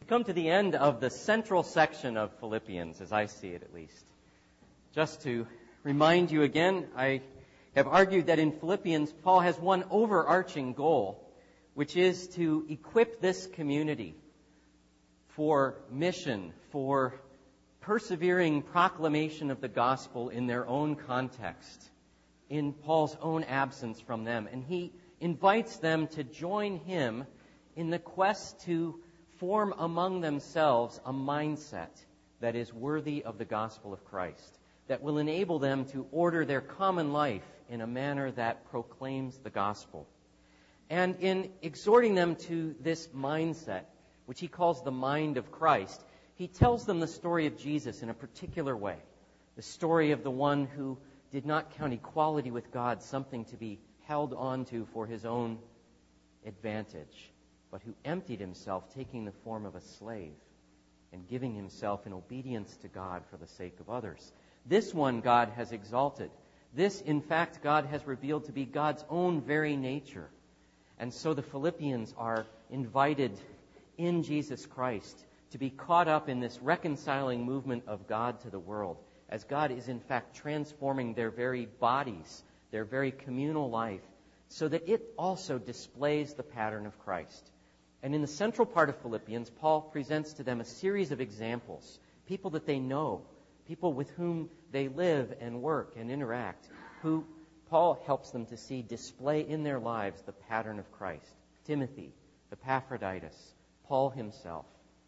come to the end of the central section of Philippians, as I see it at least. Just to remind you again, I have argued that in Philippians, Paul has one overarching goal, which is to equip this community for mission, for persevering proclamation of the gospel in their own context, in Paul's own absence from them. And he invites them to join him in the quest to form among themselves a mindset that is worthy of the gospel of Christ, that will enable them to order their common life in a manner that proclaims the gospel. And in exhorting them to this mindset, which he calls the mind of Christ, he tells them the story of Jesus in a particular way. The story of the one who did not count equality with God something to be held on to for his own advantage, but who emptied himself, taking the form of a slave and giving himself in obedience to God for the sake of others. This one God has exalted. This, in fact, God has revealed to be God's own very nature. And so the Philippians are invited in Jesus Christ to be caught up in this reconciling movement of God to the world, as God is in fact transforming their very bodies, their very communal life, so that it also displays the pattern of Christ. And in the central part of Philippians, Paul presents to them a series of examples, people that they know, people with whom they live and work and interact, who Paul helps them to see display in their lives the pattern of Christ. Timothy, Epaphroditus, Paul himself.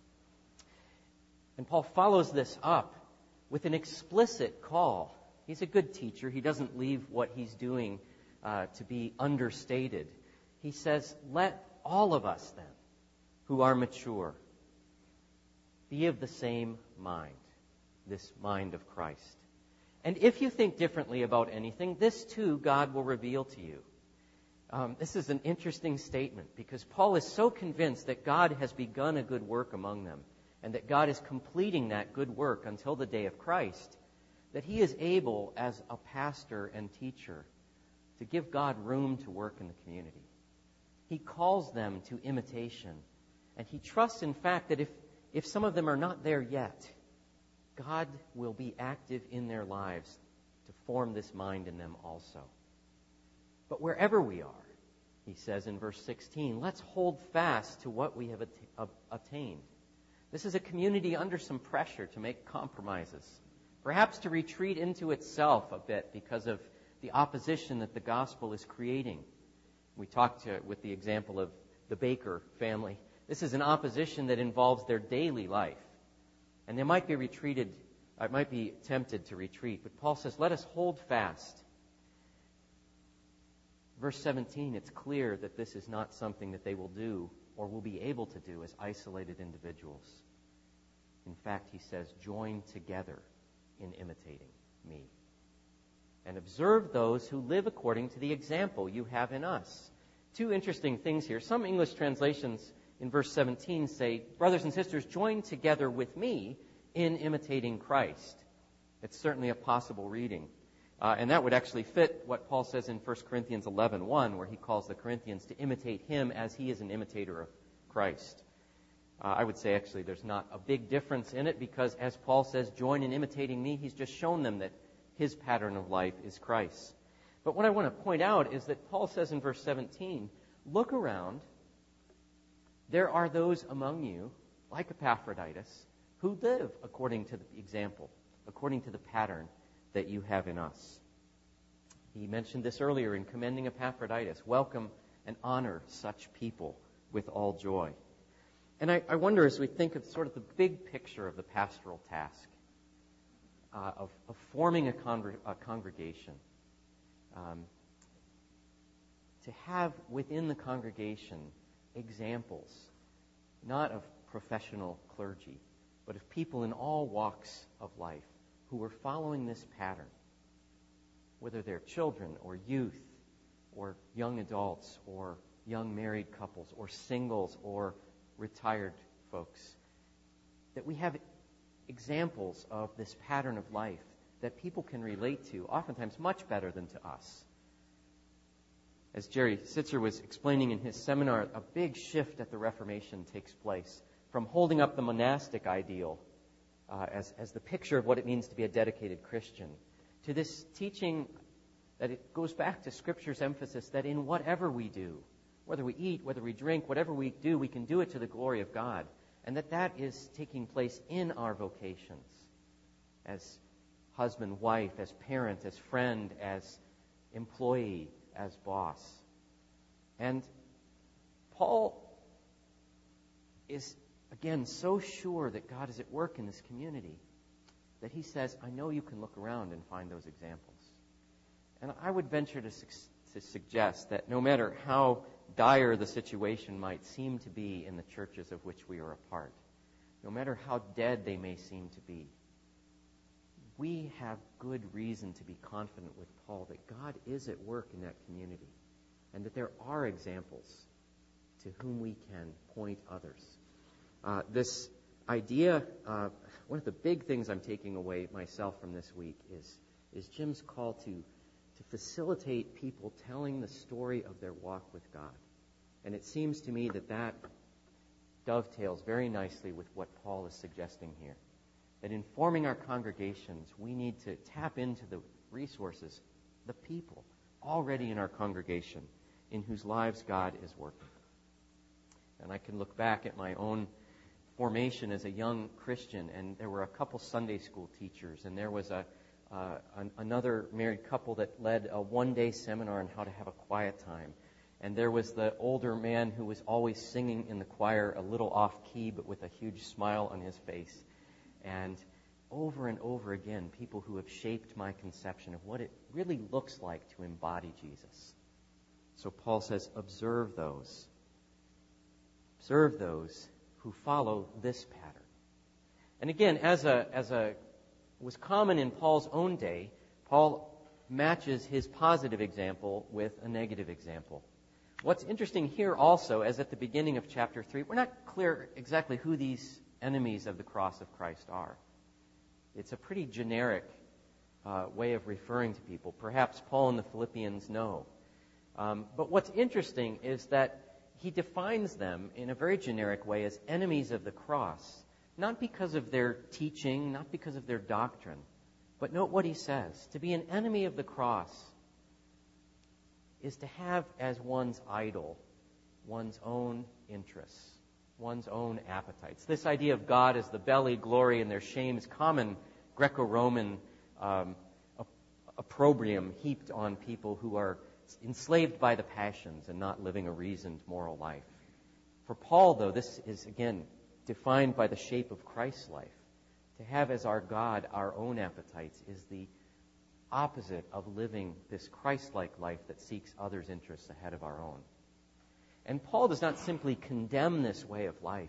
And Paul follows this up with an explicit call. He's a good teacher. He doesn't leave what he's doing to be understated. He says, let all of us then, who are mature, be of the same mind, this mind of Christ. And if you think differently about anything, this too God will reveal to you. This is an interesting statement because Paul is so convinced that God has begun a good work among them and that God is completing that good work until the day of Christ, that he is able, as a pastor and teacher, to give God room to work in the community. He calls them to imitation. And he trusts, in fact, that if some of them are not there yet, God will be active in their lives to form this mind in them also. But wherever we are, he says in verse 16, let's hold fast to what we have attained. This is a community under some pressure to make compromises, perhaps to retreat into itself a bit because of the opposition that the gospel is creating. We talked with the example of the Baker family. This is an opposition that involves their daily life. And they might be tempted to retreat. But Paul says, let us hold fast. Verse 17, it's clear that this is not something that they will do or will be able to do as isolated individuals. In fact, he says, join together in imitating me. And observe those who live according to the example you have in us. Two interesting things here. Some English translations in verse 17 say, brothers and sisters, join together with me in imitating Christ. It's certainly a possible reading. And that would actually fit what Paul says in 1 Corinthians 11:1, where he calls the Corinthians to imitate him as he is an imitator of Christ. I would say actually there's not a big difference in it because as Paul says, join in imitating me, he's just shown them that his pattern of life is Christ. But what I want to point out is that Paul says in verse 17, look around. There are those among you, like Epaphroditus, who live according to the example, according to the pattern that you have in us. He mentioned this earlier in commending Epaphroditus. Welcome and honor such people with all joy. And I wonder, as we think of sort of the big picture of the pastoral task, of forming a congregation, to have within the congregation examples, not of professional clergy, but of people in all walks of life who are following this pattern, whether they're children or youth or young adults or young married couples or singles or retired folks, that we have examples of this pattern of life that people can relate to, oftentimes much better than to us. As Jerry Sitzer was explaining in his seminar, a big shift at the Reformation takes place. from holding up the monastic ideal as the picture of what it means to be a dedicated Christian, to this teaching that it goes back to Scripture's emphasis that in whatever we do, whether we eat, whether we drink, whatever we do, we can do it to the glory of God, and that is taking place in our vocations as husband, wife, as parent, as friend, as employee, as boss. And Paul is, again, so sure that God is at work in this community that he says, I know you can look around and find those examples. And I would venture to suggest that no matter how dire the situation might seem to be in the churches of which we are a part, no matter how dead they may seem to be, we have good reason to be confident with Paul that God is at work in that community and that there are examples to whom we can point others. This idea, one of the big things I'm taking away myself from this week is Jim's call to facilitate people telling the story of their walk with God. And it seems to me that dovetails very nicely with what Paul is suggesting here. That in forming our congregations, we need to tap into the resources, the people already in our congregation in whose lives God is working. And I can look back at my own formation as a young Christian, and there were a couple Sunday school teachers, and there was another married couple that led a one-day seminar on how to have a quiet time. And there was the older man who was always singing in the choir a little off-key, but with a huge smile on his face. And over again, people who have shaped my conception of what it really looks like to embody Jesus. So Paul says, observe those. Observe those who follow this pattern. And again, as was common in Paul's own day, Paul matches his positive example with a negative example. What's interesting here also, as at the beginning of chapter 3, we're not clear exactly who these enemies of the cross of Christ are. It's a pretty generic way of referring to people. Perhaps Paul and the Philippians know. But what's interesting is that he defines them in a very generic way as enemies of the cross, not because of their teaching, not because of their doctrine, but note what he says. To be an enemy of the cross is to have as one's idol one's own interests, one's own appetites. This idea of God as the belly, glory, and their shame is common Greco-Roman opprobrium heaped on people who are enslaved by the passions and not living a reasoned moral life. For Paul, though, this is, again, defined by the shape of Christ's life. To have as our God our own appetites is the opposite of living this Christ-like life that seeks others' interests ahead of our own. And Paul does not simply condemn this way of life.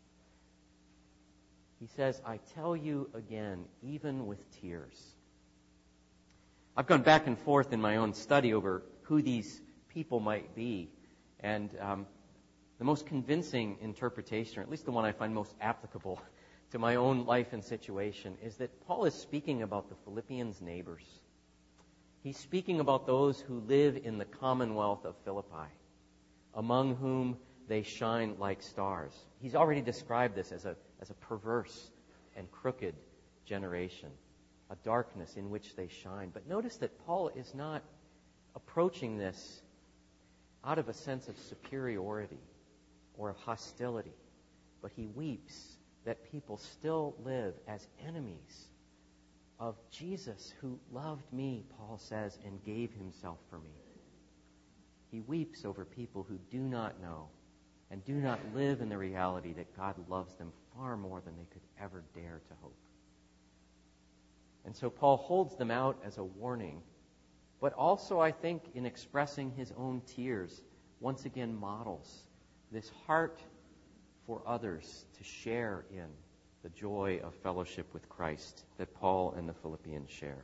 He says, I tell you again, even with tears. I've gone back and forth in my own study over who these people might be. And the most convincing interpretation, or at least the one I find most applicable to my own life and situation, is that Paul is speaking about the Philippians' neighbors. He's speaking about those who live in the commonwealth of Philippi, among whom they shine like stars. He's already described this as a perverse and crooked generation, a darkness in which they shine. But notice that Paul is not approaching this out of a sense of superiority or of hostility, but he weeps that people still live as enemies of Jesus, who loved me, Paul says, and gave himself for me. He weeps over people who do not know and do not live in the reality that God loves them far more than they could ever dare to hope. And so Paul holds them out as a warning, but also, I think, in expressing his own tears, once again models this heart for others to share in the joy of fellowship with Christ that Paul and the Philippians share.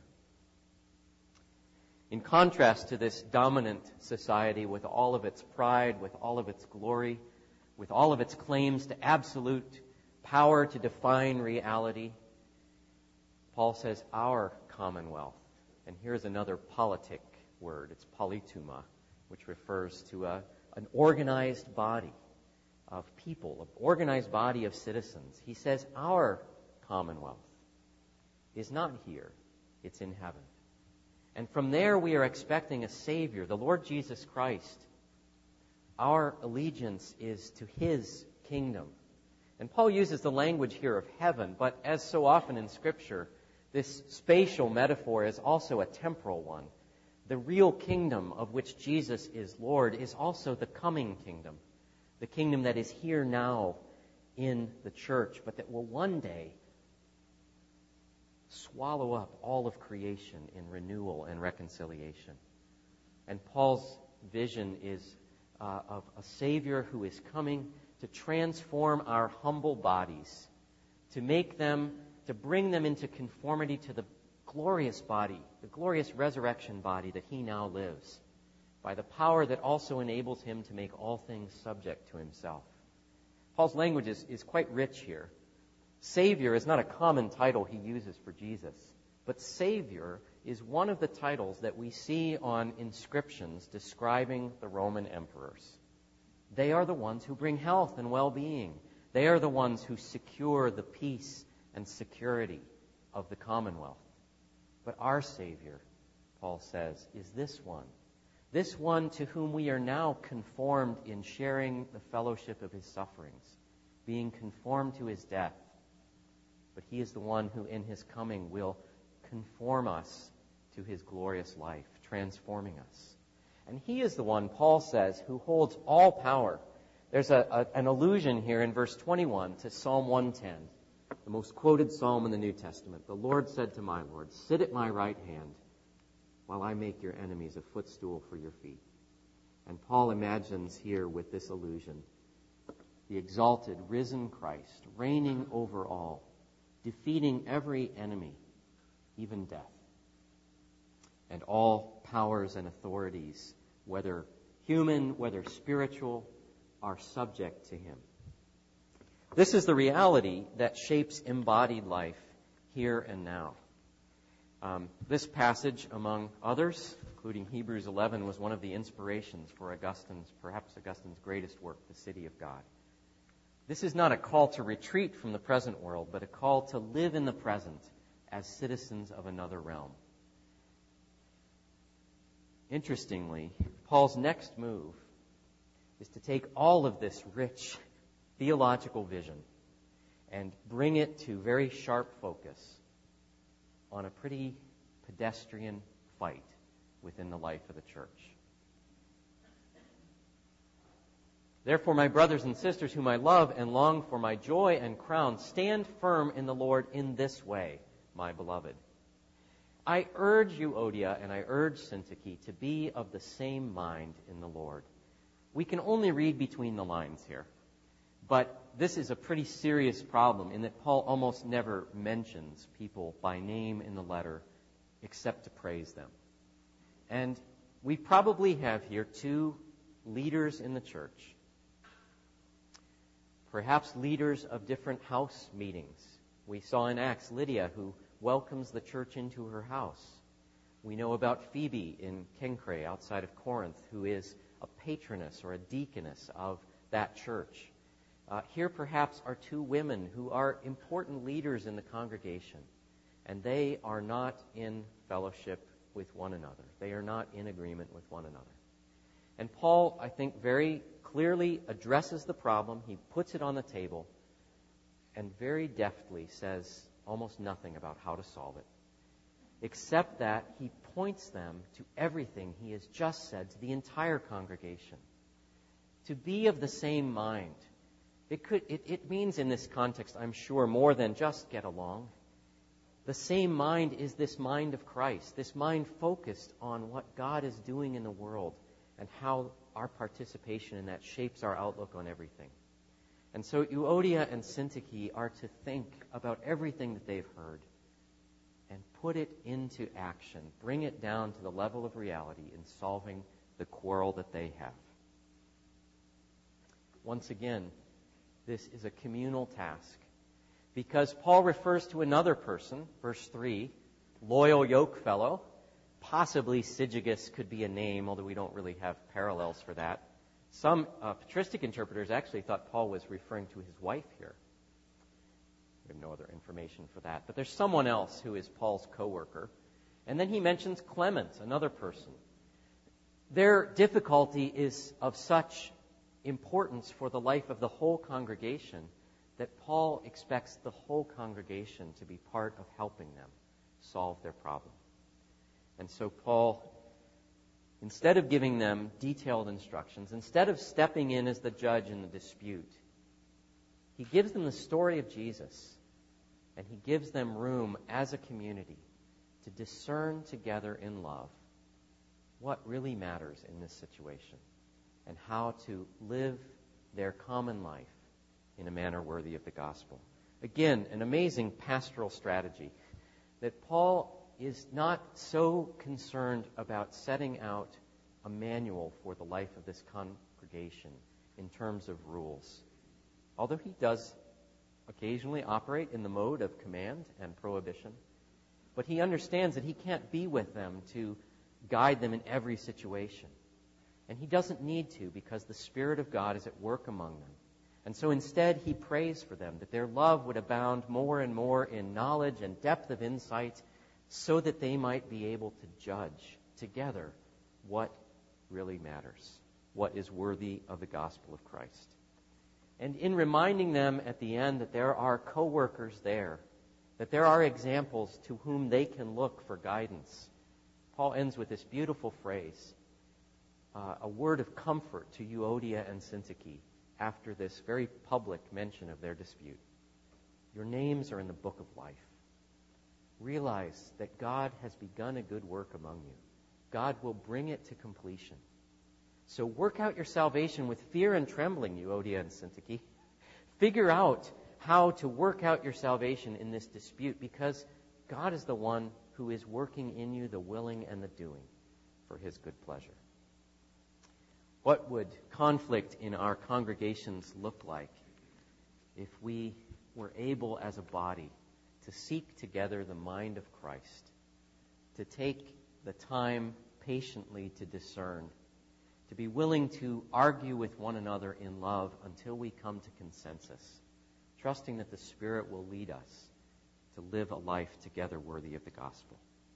In contrast to this dominant society with all of its pride, with all of its glory, with all of its claims to absolute power to define reality, Paul says our commonwealth, and here's another politic word, it's politeuma, which refers to an organized body, of people, an organized body of citizens. He says our commonwealth is not here, it's in heaven. And from there we are expecting a Savior, the Lord Jesus Christ. Our allegiance is to His kingdom. And Paul uses the language here of heaven, but as so often in Scripture, this spatial metaphor is also a temporal one. The real kingdom of which Jesus is Lord is also the coming kingdom, the kingdom that is here now in the church, but that will one day swallow up all of creation in renewal and reconciliation. And Paul's vision is of a Savior who is coming to transform our humble bodies, to bring them into conformity to the glorious body, the glorious resurrection body that He now lives, by the power that also enables Him to make all things subject to Himself. Paul's language is quite rich here. Savior is not a common title he uses for Jesus, but Savior is one of the titles that we see on inscriptions describing the Roman emperors. They are the ones who bring health and well-being. They are the ones who secure the peace and security of the commonwealth. But our Savior, Paul says, is this one to whom we are now conformed in sharing the fellowship of His sufferings, being conformed to His death. But He is the one who in His coming will conform us to His glorious life, transforming us. And He is the one, Paul says, who holds all power. There's an allusion here in verse 21 to Psalm 110, the most quoted psalm in the New Testament. The Lord said to my Lord, sit at my right hand while I make your enemies a footstool for your feet. And Paul imagines here with this allusion the exalted, risen Christ, reigning over all, defeating every enemy, even death. And all powers and authorities, whether human, whether spiritual, are subject to Him. This is the reality that shapes embodied life here and now. This passage, among others, including Hebrews 11, was one of the inspirations for perhaps Augustine's greatest work, The City of God. This is not a call to retreat from the present world, but a call to live in the present as citizens of another realm. Interestingly, Paul's next move is to take all of this rich theological vision and bring it to very sharp focus on a pretty pedestrian fight within the life of the church. Therefore, my brothers and sisters, whom I love and long for, my joy and crown, stand firm in the Lord in this way, my beloved. I urge Euodia and I urge Syntyche to be of the same mind in the Lord. We can only read between the lines here, but this is a pretty serious problem in that Paul almost never mentions people by name in the letter except to praise them. And we probably have here two leaders in the church, perhaps leaders of different house meetings. We saw in Acts Lydia, who welcomes the church into her house. We know about Phoebe in Cenchreae, outside of Corinth, who is a patroness or a deaconess of that church. Here perhaps are two women who are important leaders in the congregation, and they are not in fellowship with one another. They are not in agreement with one another. And Paul, I think, very clearly addresses the problem. He puts it on the table and very deftly says almost nothing about how to solve it, except that he points them to everything he has just said to the entire congregation. To be of the same mind. It means in this context, I'm sure, more than just get along. The same mind is this mind of Christ, this mind focused on what God is doing in the world and how our participation in that shapes our outlook on everything. And so Euodia and Syntyche are to think about everything that they've heard and put it into action, bring it down to the level of reality in solving the quarrel that they have. Once again, this is a communal task because Paul refers to another person, verse 3, loyal yoke fellow. Possibly Syzygus could be a name, although we don't really have parallels for that. Some patristic interpreters actually thought Paul was referring to his wife here. We have no other information for that. But there's someone else who is Paul's co-worker. And then he mentions Clement, another person. Their difficulty is of such importance for the life of the whole congregation that Paul expects the whole congregation to be part of helping them solve their problem. And so Paul, instead of giving them detailed instructions, instead of stepping in as the judge in the dispute, he gives them the story of Jesus, and he gives them room as a community to discern together in love what really matters in this situation and how to live their common life in a manner worthy of the gospel. Again, an amazing pastoral strategy that Paul is not so concerned about setting out a manual for the life of this congregation in terms of rules. Although he does occasionally operate in the mode of command and prohibition, but he understands that he can't be with them to guide them in every situation. And he doesn't need to, because the Spirit of God is at work among them. And so instead he prays for them that their love would abound more and more in knowledge and depth of insight, so that they might be able to judge together what really matters, what is worthy of the gospel of Christ. And in reminding them at the end that there are co-workers there, that there are examples to whom they can look for guidance, Paul ends with this beautiful phrase, a word of comfort to Euodia and Syntyche after this very public mention of their dispute. Your names are in the book of life. Realize that God has begun a good work among you. God will bring it to completion. So work out your salvation with fear and trembling, Euodia and Syntyche. Figure out how to work out your salvation in this dispute, because God is the one who is working in you the willing and the doing for his good pleasure. What would conflict in our congregations look like if we were able as a body to seek together the mind of Christ, to take the time patiently to discern, to be willing to argue with one another in love until we come to consensus, trusting that the Spirit will lead us to live a life together worthy of the gospel.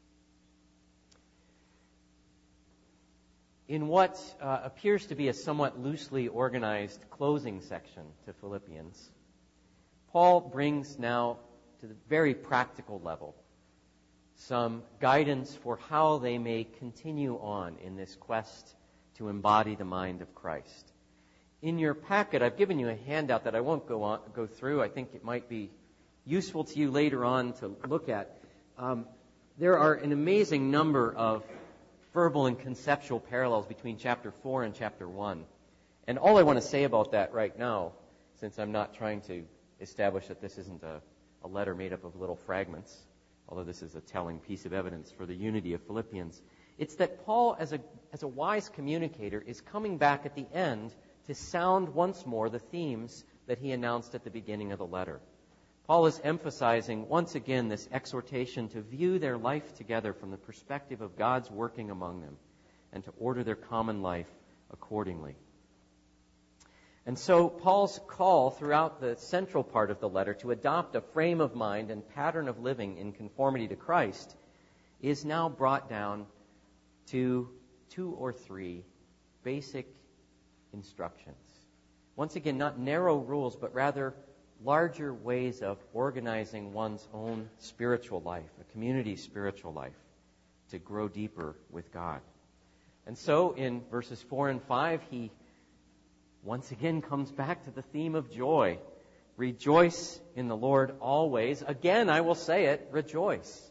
In what appears to be a somewhat loosely organized closing section to Philippians, Paul brings now to the very practical level some guidance for how they may continue on in this quest to embody the mind of Christ. In your packet, I've given you a handout that I won't go through. I think it might be useful to you later on to look at. There are an amazing number of verbal and conceptual parallels between chapter 4 and chapter 1. And all I want to say about that right now, since I'm not trying to establish that this isn't a letter made up of little fragments, although this is a telling piece of evidence for the unity of Philippians, it's that Paul, as a wise communicator, is coming back at the end to sound once more the themes that he announced at the beginning of the letter. Paul is emphasizing once again this exhortation to view their life together from the perspective of God's working among them and to order their common life accordingly. And so Paul's call throughout the central part of the letter to adopt a frame of mind and pattern of living in conformity to Christ is now brought down to 2 or 3 basic instructions. Once again, not narrow rules, but rather larger ways of organizing one's own spiritual life, a community's spiritual life, to grow deeper with God. And so in verses 4 and 5, he once again comes back to the theme of joy. Rejoice in the Lord always. Again, I will say it, rejoice.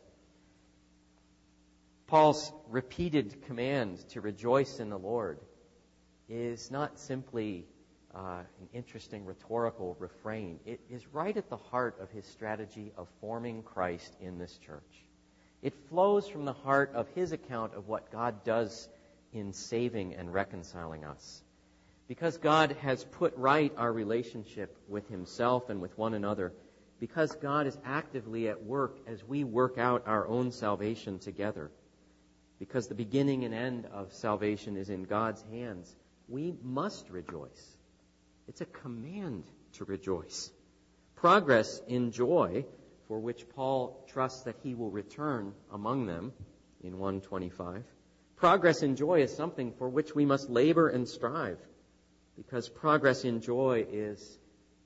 Paul's repeated command to rejoice in the Lord is not simply an interesting rhetorical refrain. It is right at the heart of his strategy of forming Christ in this church. It flows from the heart of his account of what God does in saving and reconciling us. Because God has put right our relationship with himself and with one another, because God is actively at work as we work out our own salvation together, because the beginning and end of salvation is in God's hands, we must rejoice. It's a command to rejoice. Progress in joy, for which Paul trusts that he will return among them in 1:25. Progress in joy is something for which we must labor and strive, because progress in joy is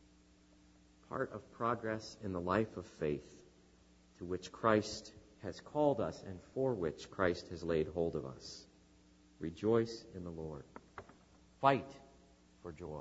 part of progress in the life of faith to which Christ has called us and for which Christ has laid hold of us. Rejoice in the Lord. Fight for joy.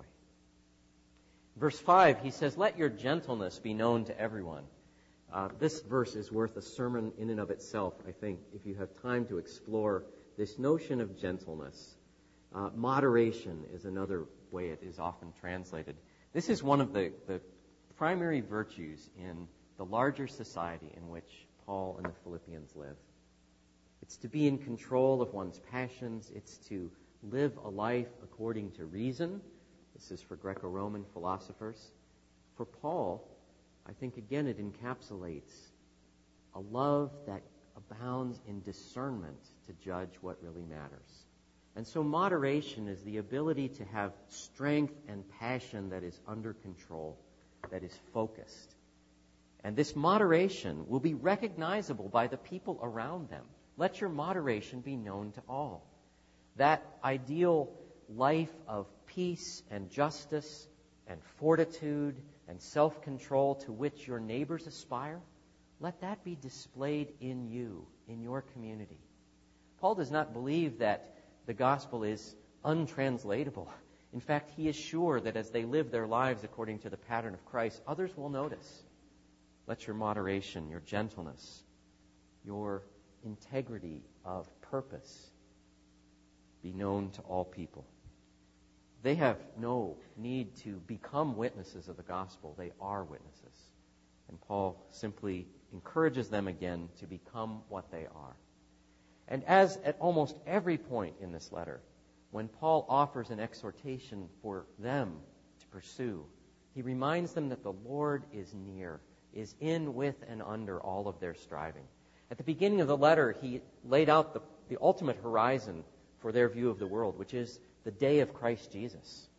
Verse 5, he says, let your gentleness be known to everyone. This verse is worth a sermon in and of itself, I think, if you have time to explore this notion of gentleness. Moderation is another way it is often translated. This is one of the primary virtues in the larger society in which Paul and the Philippians live. It's to be in control of one's passions. It's to live a life according to reason. This is for Greco-Roman philosophers. For Paul, I think again it encapsulates a love that abounds in discernment to judge what really matters. And so moderation is the ability to have strength and passion that is under control, that is focused. And this moderation will be recognizable by the people around them. Let your moderation be known to all. That ideal life of peace and justice and fortitude and self-control to which your neighbors aspire, let that be displayed in you, in your community. Paul does not believe that the gospel is untranslatable. In fact, he is sure that as they live their lives according to the pattern of Christ, others will notice. Let your moderation, your gentleness, your integrity of purpose be known to all people. They have no need to become witnesses of the gospel. They are witnesses. And Paul simply encourages them again to become what they are. And as at almost every point in this letter, when Paul offers an exhortation for them to pursue, he reminds them that the Lord is near, is in, with, and under all of their striving. At the beginning of the letter, he laid out the ultimate horizon for their view of the world, which is the day of Christ Jesus.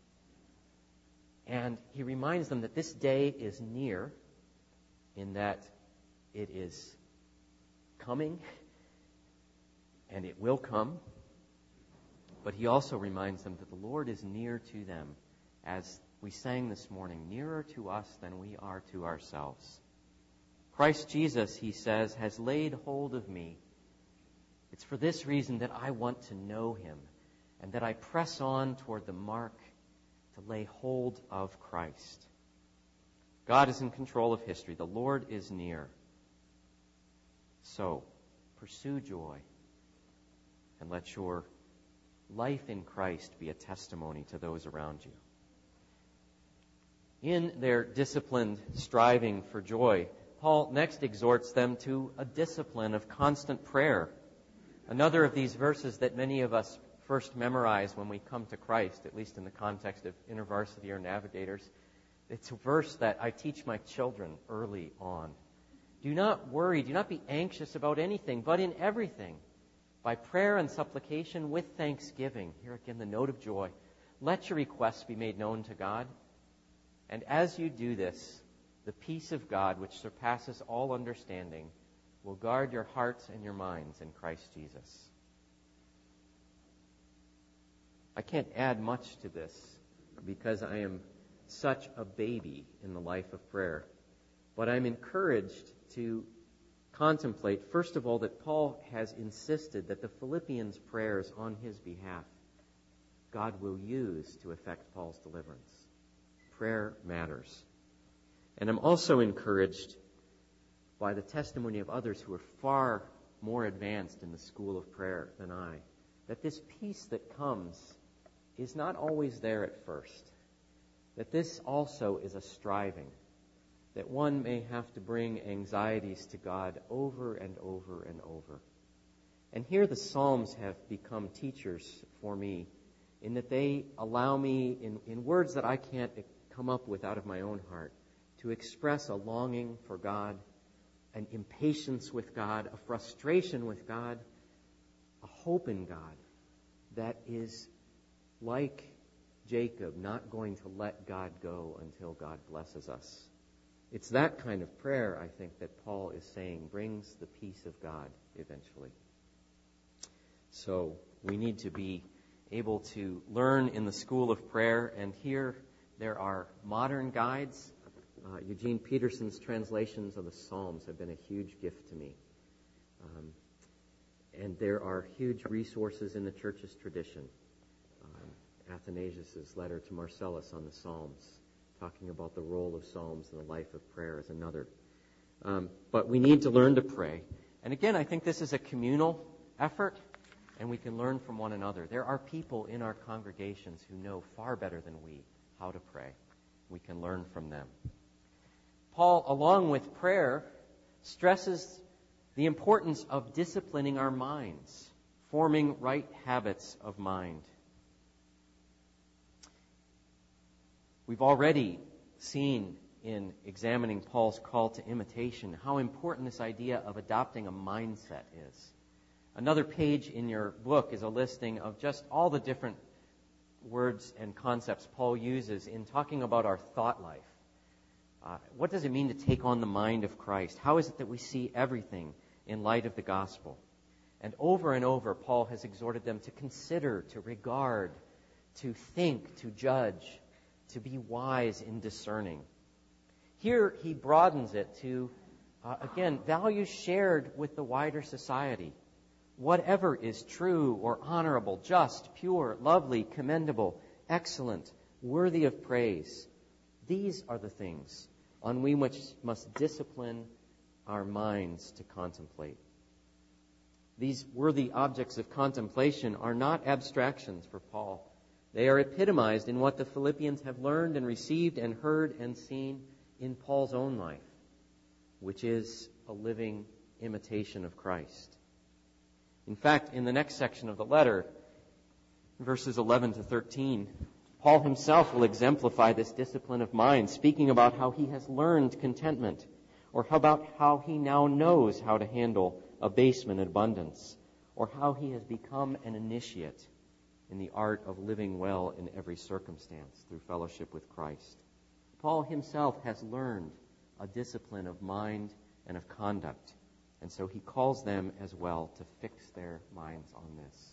And he reminds them that this day is near, in that it is coming, and it will come. But he also reminds them that the Lord is near to them, as we sang this morning, nearer to us than we are to ourselves. Christ Jesus, he says, has laid hold of me. It's for this reason that I want to know him, and that I press on toward the mark to lay hold of Christ. God is in control of history. The Lord is near. So, pursue joy, and let your life in Christ be a testimony to those around you. In their disciplined striving for joy, Paul next exhorts them to a discipline of constant prayer. Another of these verses that many of us first memorize when we come to Christ, at least in the context of InterVarsity or Navigators. It's a verse that I teach my children early on. Do not worry, do not be anxious about anything, but in everything, by prayer and supplication with thanksgiving. Here again, the note of joy. Let your requests be made known to God. And as you do this, the peace of God, which surpasses all understanding, will guard your hearts and your minds in Christ Jesus. I can't add much to this because I am such a baby in the life of prayer. But I'm encouraged to contemplate, first of all, that Paul has insisted that the Philippians' prayers on his behalf God will use to effect Paul's deliverance. Prayer matters. And I'm also encouraged by the testimony of others who are far more advanced in the school of prayer than I, that this peace that comes is not always there at first. That this also is a striving. That one may have to bring anxieties to God over and over and over. And here the Psalms have become teachers for me in that they allow me, in words that I can't come up with out of my own heart, to express a longing for God, an impatience with God, a frustration with God, a hope in God that is like Jacob, not going to let God go until God blesses us. It's that kind of prayer, I think, that Paul is saying brings the peace of God eventually. So we need to be able to learn in the school of prayer, and here there are modern guides. Eugene Peterson's translations of the Psalms have been a huge gift to me. And there are huge resources in the church's tradition. Athanasius' letter to Marcellus on the Psalms, talking about the role of Psalms in the life of prayer, is another. But we need to learn to pray. And again, I think this is a communal effort, and we can learn from one another. There are people in our congregations who know far better than we how to pray. We can learn from them. Paul, along with prayer, stresses the importance of disciplining our minds, forming right habits of mind. We've already seen in examining Paul's call to imitation how important this idea of adopting a mindset is. Another page in your book is a listing of just all the different words and concepts Paul uses in talking about our thought life. What does it mean to take on the mind of Christ? How is it that we see everything in light of the gospel? And over, Paul has exhorted them to consider, to regard, to think, to judge, to be wise in discerning. Here he broadens it to, again, values shared with the wider society. Whatever is true or honorable, just, pure, lovely, commendable, excellent, worthy of praise, these are the things on which must discipline our minds to contemplate. These worthy objects of contemplation are not abstractions for Paul. They are epitomized in what the Philippians have learned and received and heard and seen in Paul's own life, which is a living imitation of Christ. In fact, in the next section of the letter, verses 11 to 13, Paul himself will exemplify this discipline of mind, speaking about how he has learned contentment, or about how he now knows how to handle abasement and abundance, or how he has become an initiate in the art of living well in every circumstance through fellowship with Christ. Paul himself has learned a discipline of mind and of conduct, and so he calls them as well to fix their minds on this.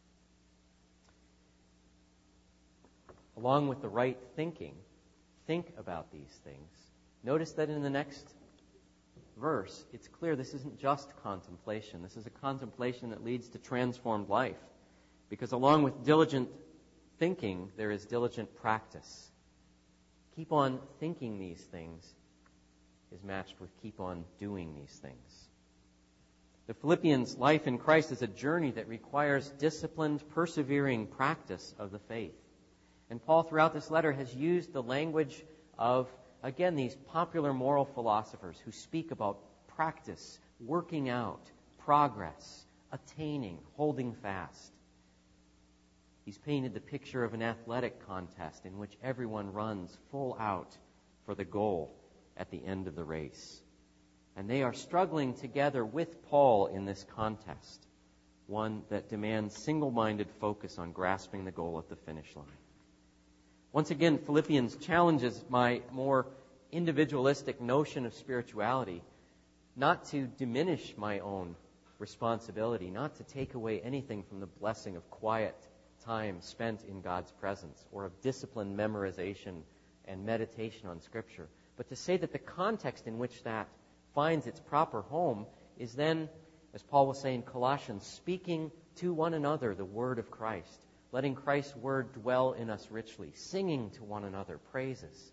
Along with the right thinking, think about these things. Notice that in the next verse, it's clear this isn't just contemplation. This is a contemplation that leads to transformed life. Because along with diligent thinking, there is diligent practice. Keep on thinking these things is matched with keep on doing these things. The Philippians' life in Christ is a journey that requires disciplined, persevering practice of the faith. And Paul, throughout this letter, has used the language of, again, these popular moral philosophers who speak about practice, working out, progress, attaining, holding fast. He's painted the picture of an athletic contest in which everyone runs full out for the goal at the end of the race. And they are struggling together with Paul in this contest, one that demands single-minded focus on grasping the goal at the finish line. Once again, Philippians challenges my more individualistic notion of spirituality, not to diminish my own responsibility, not to take away anything from the blessing of quiet time spent in God's presence or of disciplined memorization and meditation on Scripture, but to say that the context in which that finds its proper home is then, as Paul will say in Colossians, speaking to one another the word of Christ, letting Christ's word dwell in us richly, singing to one another praises,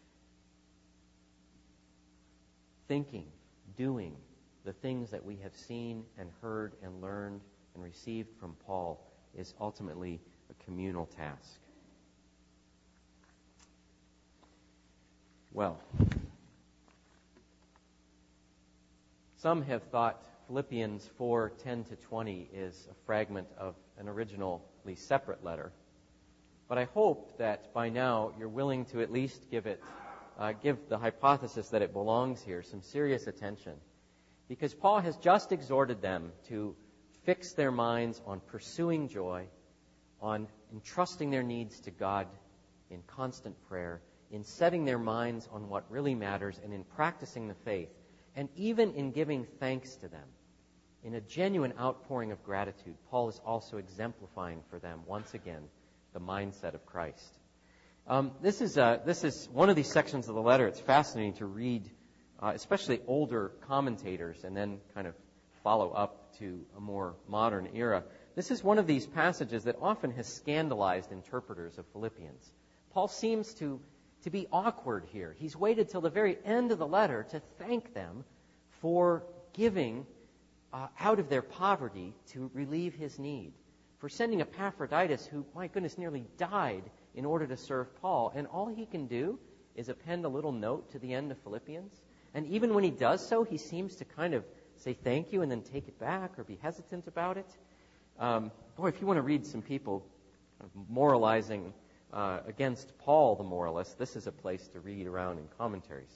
thinking, doing the things that we have seen and heard and learned and received from Paul is ultimately a communal task. Well, some have thought Philippians 4:10-20 is a fragment of an originally separate letter. But I hope that by now you're willing to at least give the hypothesis that it belongs here some serious attention. Because Paul has just exhorted them to fix their minds on pursuing joy, on entrusting their needs to God in constant prayer, in setting their minds on what really matters, and in practicing the faith, and even in giving thanks to them. In a genuine outpouring of gratitude, Paul is also exemplifying for them, once again, the mindset of Christ. This is one of these sections of the letter. It's fascinating to read, especially older commentators, and then kind of follow up to a more modern era. This is one of these passages that often has scandalized interpreters of Philippians. Paul seems to be awkward here. He's waited till the very end of the letter to thank them for giving out of their poverty to relieve his need, for sending Epaphroditus, who, my goodness, nearly died in order to serve Paul. And all he can do is append a little note to the end of Philippians. And even when he does so, he seems to kind of say thank you and then take it back or be hesitant about it. If you want to read some people kind of moralizing against Paul the moralist, this is a place to read around in commentaries.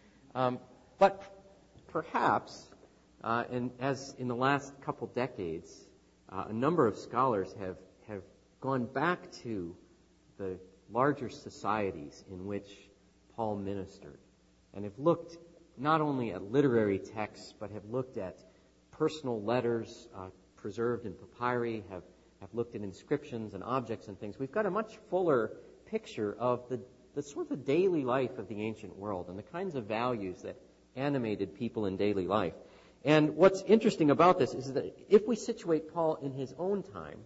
But perhaps, and as in the last couple decades, a number of scholars have gone back to the larger societies in which Paul ministered and have looked not only at literary texts, but have looked at personal letters preserved in papyri, have looked at inscriptions and objects and things. We've got a much fuller picture of the sort of the daily life of the ancient world and the kinds of values that animated people in daily life. And what's interesting about this is that if we situate Paul in his own time,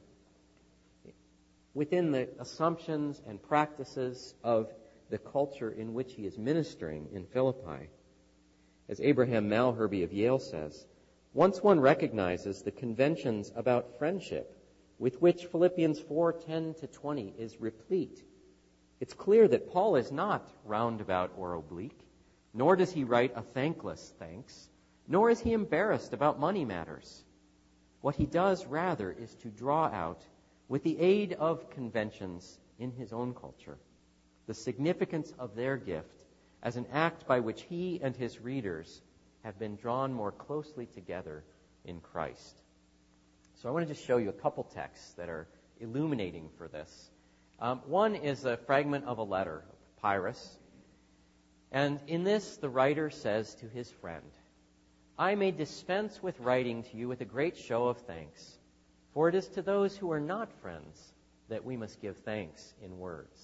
within the assumptions and practices of the culture in which he is ministering in Philippi, as Abraham Malherbe of Yale says, once one recognizes the conventions about friendship with which Philippians 4:10-20 is replete, it's clear that Paul is not roundabout or oblique, nor does he write a thankless thanks, nor is he embarrassed about money matters. What he does, rather, is to draw out, with the aid of conventions in his own culture, the significance of their gift as an act by which he and his readers have been drawn more closely together in Christ. So I want to just show you a couple texts that are illuminating for this. One is a fragment of a letter, a papyrus. And in this, the writer says to his friend, I may dispense with writing to you with a great show of thanks, for it is to those who are not friends that we must give thanks in words.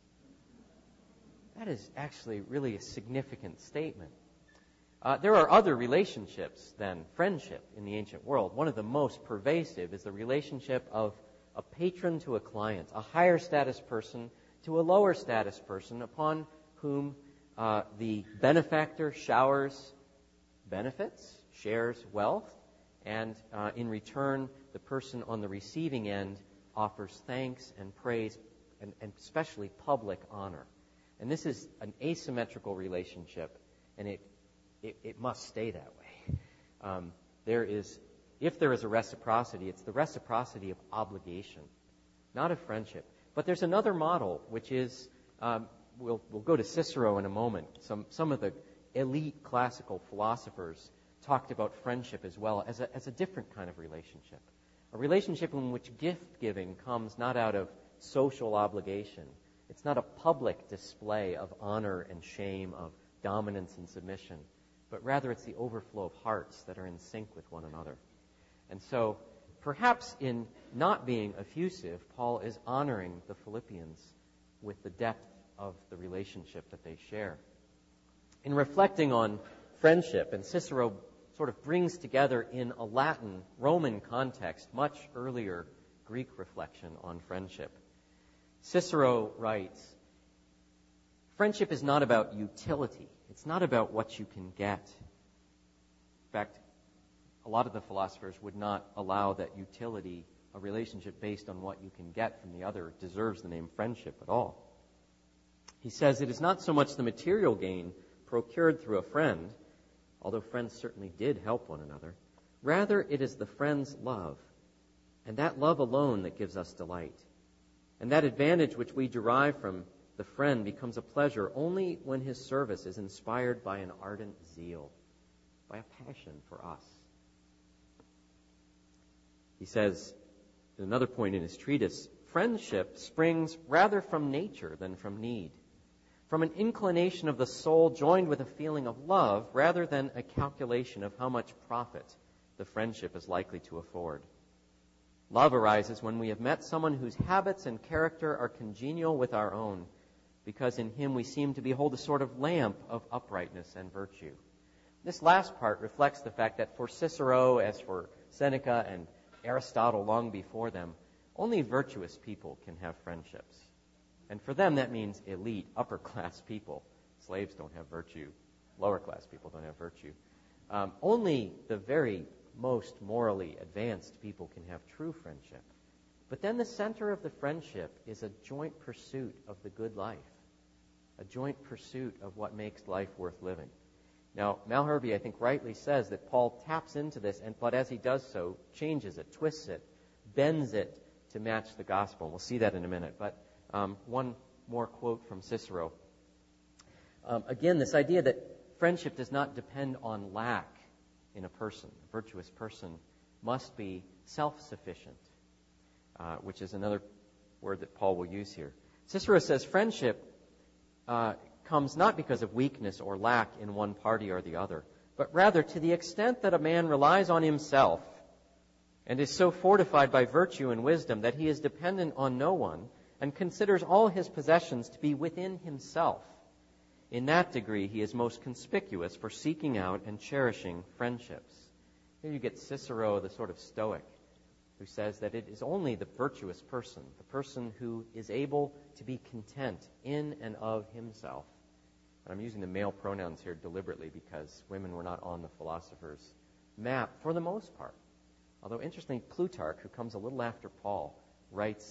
That is actually really a significant statement. There are other relationships than friendship in the ancient world. One of the most pervasive is the relationship of a patron to a client, a higher status person to a lower status person upon whom the benefactor showers benefits, shares wealth, and in return, the person on the receiving end offers thanks and praise and especially public honor. And this is an asymmetrical relationship, and it must stay that way. If there is a reciprocity, it's the reciprocity of obligation, not of friendship. But there's another model, which is, we'll go to Cicero in a moment. Some of the elite classical philosophers talked about friendship as well as a different kind of relationship. A relationship in which gift-giving comes not out of social obligation. It's not a public display of honor and shame, of dominance and submission, but rather it's the overflow of hearts that are in sync with one another. And so, perhaps in not being effusive, Paul is honoring the Philippians with the depth of the relationship that they share. In reflecting on friendship, and Cicero sort of brings together in a Latin, Roman context, much earlier Greek reflection on friendship. Cicero writes, friendship is not about utility. It's not about what you can get. In fact, a lot of the philosophers would not allow that utility, a relationship based on what you can get from the other, deserves the name friendship at all. He says it is not so much the material gain procured through a friend, although friends certainly did help one another. Rather, it is the friend's love, and that love alone that gives us delight. And that advantage which we derive from the friend becomes a pleasure only when his service is inspired by an ardent zeal, by a passion for us. He says, at another point in his treatise, friendship springs rather from nature than from need, from an inclination of the soul joined with a feeling of love rather than a calculation of how much profit the friendship is likely to afford. Love arises when we have met someone whose habits and character are congenial with our own, because in him we seem to behold a sort of lamp of uprightness and virtue. This last part reflects the fact that for Cicero, as for Seneca and Aristotle long before them, only virtuous people can have friendships. And for them, that means elite, upper-class people. Slaves don't have virtue. Lower-class people don't have virtue. Only the very most morally advanced people can have true friendship. But then the center of the friendship is a joint pursuit of the good life, a joint pursuit of what makes life worth living. Now, Malherbe, I think, rightly says that Paul taps into this, but as he does so, changes it, twists it, bends it to match the gospel. We'll see that in a minute. But one more quote from Cicero. Again, this idea that friendship does not depend on lack in a person. A virtuous person must be self-sufficient, which is another word that Paul will use here. Cicero says friendship comes not because of weakness or lack in one party or the other, but rather to the extent that a man relies on himself and is so fortified by virtue and wisdom that he is dependent on no one and considers all his possessions to be within himself. In that degree, he is most conspicuous for seeking out and cherishing friendships. Here you get Cicero, the sort of Stoic, who says that it is only the virtuous person, the person who is able to be content in and of himself. And I'm using the male pronouns here deliberately because women were not on the philosopher's map for the most part. Although, interestingly, Plutarch, who comes a little after Paul, writes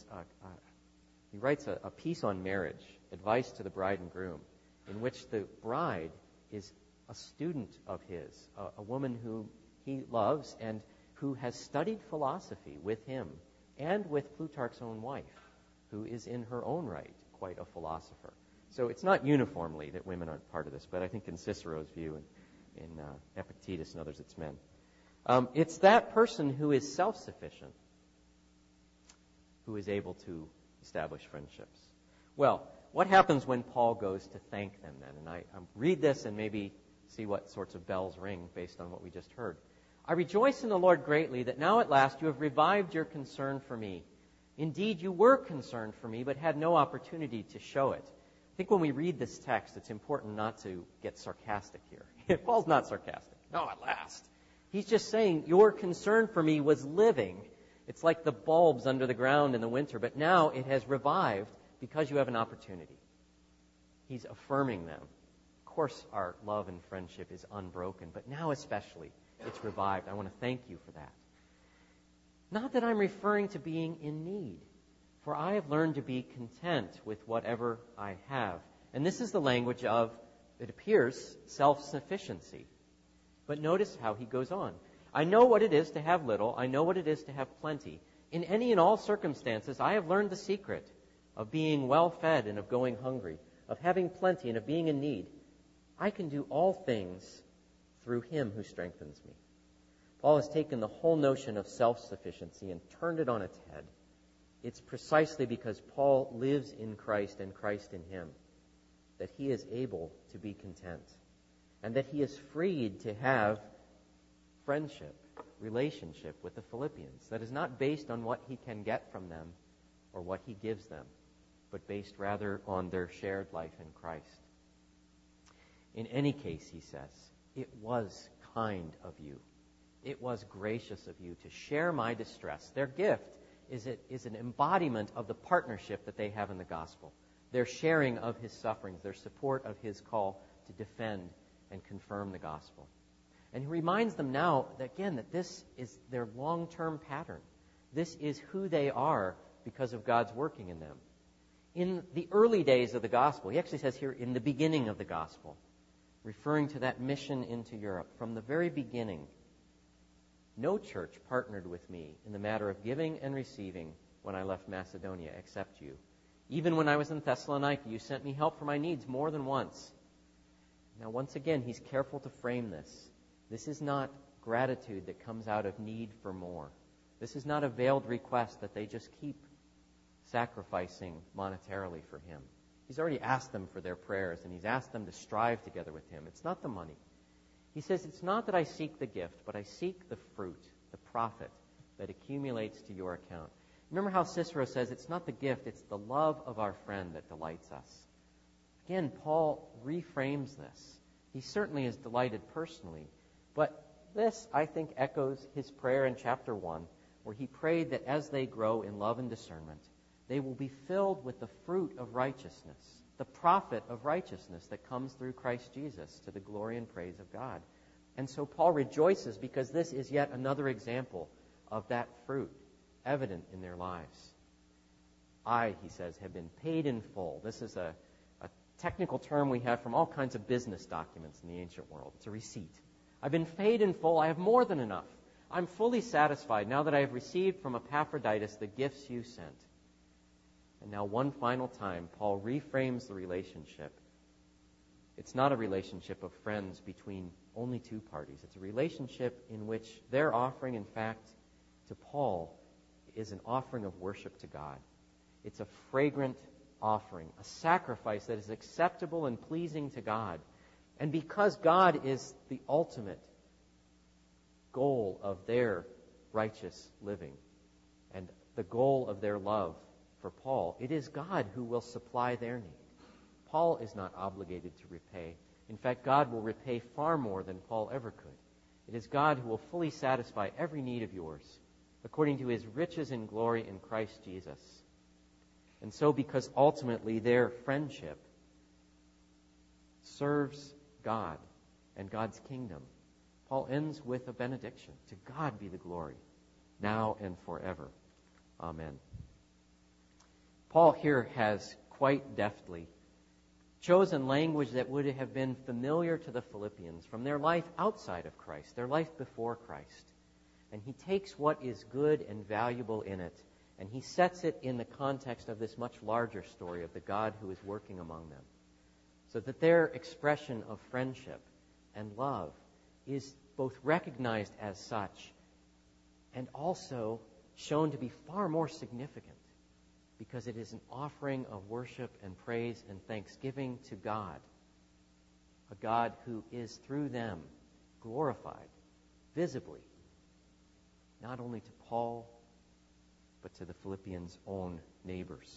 a piece on marriage, advice to the bride and groom, in which the bride is a student of his, a woman whom he loves and who has studied philosophy with him and with Plutarch's own wife, who is in her own right quite a philosopher. So it's not uniformly that women aren't part of this, but I think in Cicero's view, in Epictetus and others, it's men. It's that person who is self-sufficient who is able to establish friendships. Well, what happens when Paul goes to thank them then? And I read this and maybe see what sorts of bells ring based on what we just heard. I rejoice in the Lord greatly that now at last you have revived your concern for me. Indeed, you were concerned for me, but had no opportunity to show it. I think when we read this text, it's important not to get sarcastic here. Paul's not sarcastic. No, at last. He's just saying, your concern for me was living. It's like the bulbs under the ground in the winter, but now it has revived because you have an opportunity. He's affirming them. Of course, our love and friendship is unbroken, but now especially, it's revived. I want to thank you for that. Not that I'm referring to being in need, for I have learned to be content with whatever I have. And this is the language of, it appears, self-sufficiency. But notice how he goes on. I know what it is to have little. I know what it is to have plenty. In any and all circumstances, I have learned the secret of being well-fed and of going hungry, of having plenty and of being in need. I can do all things through him who strengthens me. Paul has taken the whole notion of self-sufficiency and turned it on its head. It's precisely because Paul lives in Christ and Christ in him that he is able to be content and that he is freed to have friendship, relationship with the Philippians that is not based on what he can get from them or what he gives them, but based rather on their shared life in Christ. In any case, he says, it was kind of you. It was gracious of you to share my distress. Their gift is an embodiment of the partnership that they have in the gospel. Their sharing of his sufferings, their support of his call to defend and confirm the gospel. And he reminds them now, again, that this is their long-term pattern. This is who they are because of God's working in them. In the early days of the gospel, he actually says here, in the beginning of the gospel, referring to that mission into Europe, from the very beginning, no church partnered with me in the matter of giving and receiving when I left Macedonia except you. Even when I was in Thessalonica, you sent me help for my needs more than once. Now, once again, he's careful to frame this. This is not gratitude that comes out of need for more. This is not a veiled request that they just keep sacrificing monetarily for him. He's already asked them for their prayers, and he's asked them to strive together with him. It's not the money. He says, it's not that I seek the gift, but I seek the fruit, the profit that accumulates to your account. Remember how Cicero says it's not the gift, it's the love of our friend that delights us. Again, Paul reframes this. He certainly is delighted personally, but this, I think, echoes his prayer in chapter 1, where he prayed that as they grow in love and discernment, they will be filled with the fruit of righteousness, the profit of righteousness that comes through Christ Jesus to the glory and praise of God. And so Paul rejoices because this is yet another example of that fruit evident in their lives. I, he says, have been paid in full. This is a technical term we have from all kinds of business documents in the ancient world. It's a receipt. I've been paid in full. I have more than enough. I'm fully satisfied now that I have received from Epaphroditus the gifts you sent. And now one final time, Paul reframes the relationship. It's not a relationship of friends between only two parties. It's a relationship in which their offering, in fact, to Paul, is an offering of worship to God. It's a fragrant offering, a sacrifice that is acceptable and pleasing to God. And because God is the ultimate goal of their righteous living and the goal of their love for Paul, it is God who will supply their need. Paul is not obligated to repay. In fact, God will repay far more than Paul ever could. It is God who will fully satisfy every need of yours, according to his riches in glory in Christ Jesus. And so, because ultimately their friendship serves God and God's kingdom, Paul ends with a benediction. To God be the glory, now and forever. Amen. Paul here has quite deftly chosen language that would have been familiar to the Philippians from their life outside of Christ, their life before Christ. And he takes what is good and valuable in it, and he sets it in the context of this much larger story of the God who is working among them, so that their expression of friendship and love is both recognized as such and also shown to be far more significant, because it is an offering of worship and praise and thanksgiving to God, a God who is through them glorified visibly, not only to Paul, but to the Philippians' own neighbors.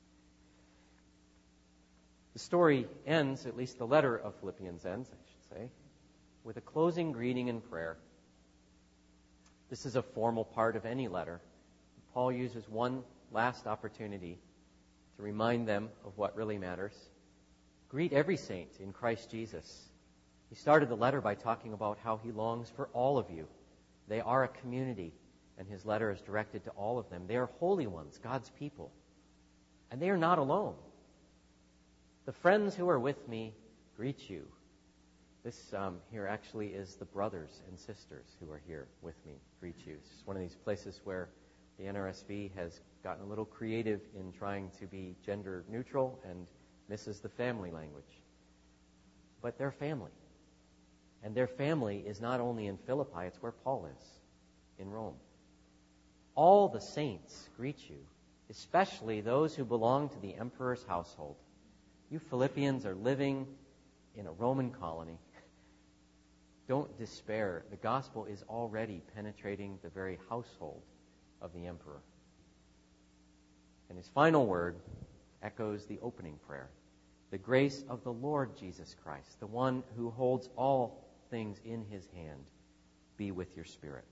The story ends, at least the letter of Philippians ends, I should say, with a closing greeting and prayer. This is a formal part of any letter. Paul uses one last opportunity to remind them of what really matters. Greet every saint in Christ Jesus. He started the letter by talking about how he longs for all of you. They are a community, and his letter is directed to all of them. They are holy ones, God's people. And they are not alone. The friends who are with me greet you. This here actually is the brothers and sisters who are here with me greet you. It's one of these places where the NRSV has gotten a little creative in trying to be gender neutral and misses the family language. But they're family. And their family is not only in Philippi, it's where Paul is, in Rome. All the saints greet you, especially those who belong to the emperor's household. You Philippians are living in a Roman colony. Don't despair. The gospel is already penetrating the very household of the emperor. And his final word echoes the opening prayer. The grace of the Lord Jesus Christ, the one who holds all things in his hand, be with your spirit.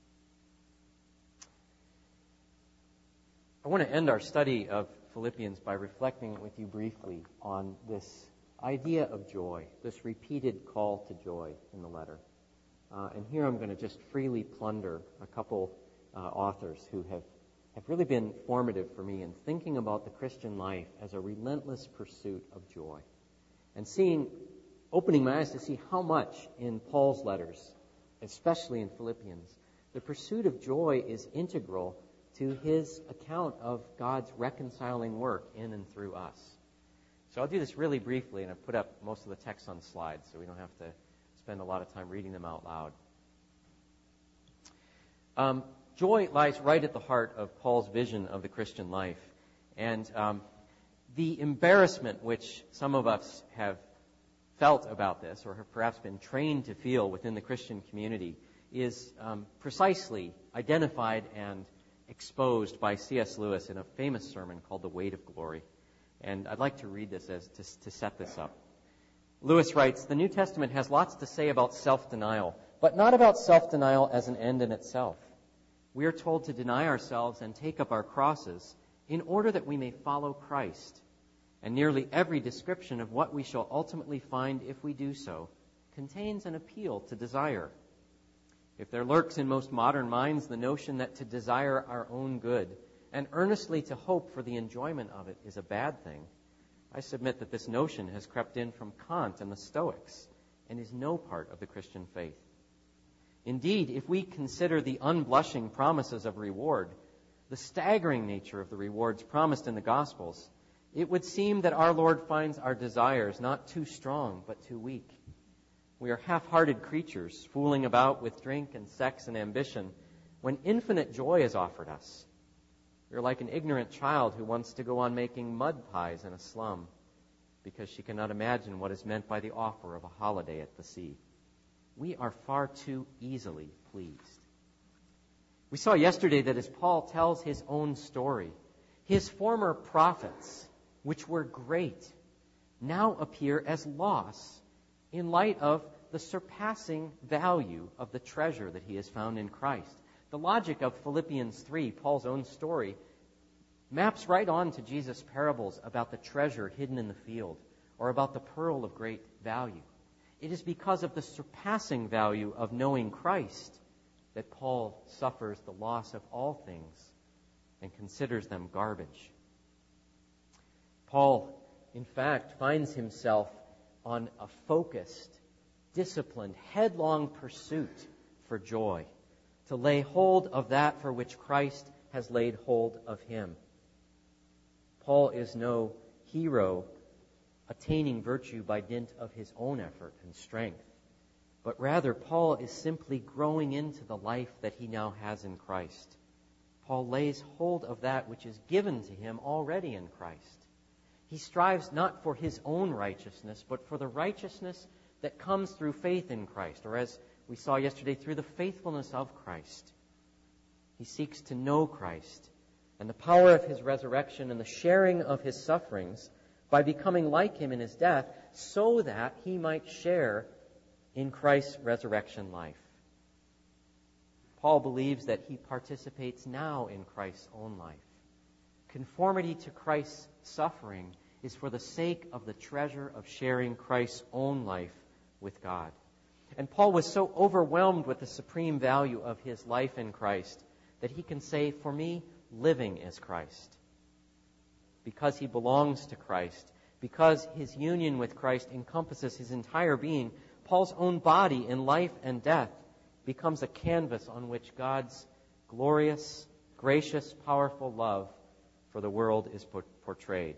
I want to end our study of Philippians by reflecting with you briefly on this idea of joy, this repeated call to joy in the letter. And here I'm going to just freely plunder a couple authors who have really been formative for me in thinking about the Christian life as a relentless pursuit of joy. And opening my eyes to see how much in Paul's letters, especially in Philippians, the pursuit of joy is integral to his account of God's reconciling work in and through us. So I'll do this really briefly, and I've put up most of the text on slides, so we don't have to spend a lot of time reading them out loud. Joy lies right at the heart of Paul's vision of the Christian life. And the embarrassment which some of us have felt about this, or have perhaps been trained to feel within the Christian community, is precisely identified and exposed by C.S. Lewis in a famous sermon called The Weight of Glory. And I'd like to read this to set this up. Lewis writes, "The New Testament has lots to say about self-denial, but not about self-denial as an end in itself. We are told to deny ourselves and take up our crosses in order that we may follow Christ. And nearly every description of what we shall ultimately find if we do so contains an appeal to desire. If there lurks in most modern minds the notion that to desire our own good and earnestly to hope for the enjoyment of it is a bad thing, I submit that this notion has crept in from Kant and the Stoics and is no part of the Christian faith. Indeed, if we consider the unblushing promises of reward, the staggering nature of the rewards promised in the Gospels, it would seem that our Lord finds our desires not too strong but too weak. We are half-hearted creatures, fooling about with drink and sex and ambition, when infinite joy is offered us. We are like an ignorant child who wants to go on making mud pies in a slum because she cannot imagine what is meant by the offer of a holiday at the sea. We are far too easily pleased." We saw yesterday that as Paul tells his own story, his former profits, which were great, now appear as loss in light of the surpassing value of the treasure that he has found in Christ. The logic of Philippians 3, Paul's own story, maps right on to Jesus' parables about the treasure hidden in the field or about the pearl of great value. It is because of the surpassing value of knowing Christ that Paul suffers the loss of all things and considers them garbage. Paul, in fact, finds himself on a focused, disciplined, headlong pursuit for joy, to lay hold of that for which Christ has laid hold of him. Paul is no hero attaining virtue by dint of his own effort and strength, but rather Paul is simply growing into the life that he now has in Christ. Paul lays hold of that which is given to him already in Christ. He strives not for his own righteousness, but for the righteousness that comes through faith in Christ, or as we saw yesterday, through the faithfulness of Christ. He seeks to know Christ and the power of his resurrection and the sharing of his sufferings by becoming like him in his death, so that he might share in Christ's resurrection life. Paul believes that he participates now in Christ's own life. Conformity to Christ's suffering is for the sake of the treasure of sharing Christ's own life with God. And Paul was so overwhelmed with the supreme value of his life in Christ that he can say, "For me, living is Christ." Because he belongs to Christ, because his union with Christ encompasses his entire being, Paul's own body in life and death becomes a canvas on which God's glorious, gracious, powerful love for the world is portrayed.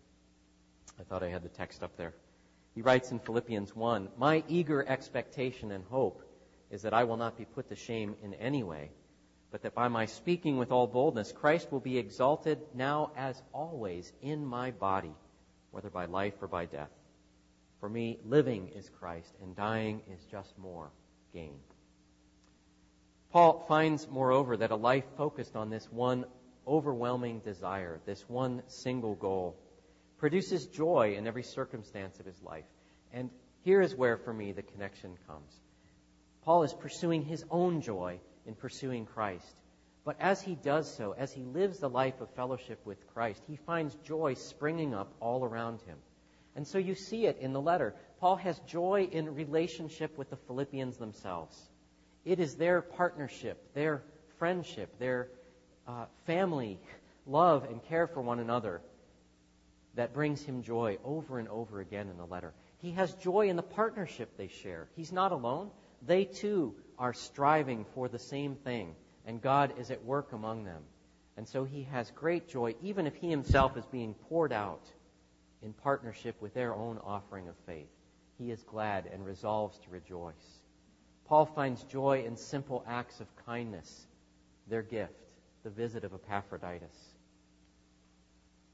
I thought I had the text up there. He writes in Philippians 1, "My eager expectation and hope is that I will not be put to shame in any way, but that by my speaking with all boldness, Christ will be exalted now as always in my body, whether by life or by death. For me, living is Christ, and dying is just more gain." Paul finds, moreover, that a life focused on this one overwhelming desire, this one single goal, produces joy in every circumstance of his life. And here is where, for me, the connection comes. Paul is pursuing his own joy in pursuing Christ. But as he does so, as he lives the life of fellowship with Christ, he finds joy springing up all around him. And so you see it in the letter. Paul has joy in relationship with the Philippians themselves. It is their partnership, their friendship, their family love and care for one another that brings him joy over and over again in the letter. He has joy in the partnership they share. He's not alone. They too are striving for the same thing, and God is at work among them. And so he has great joy, even if he himself is being poured out in partnership with their own offering of faith. He is glad and resolves to rejoice. Paul finds joy in simple acts of kindness, their gift, the visit of Epaphroditus.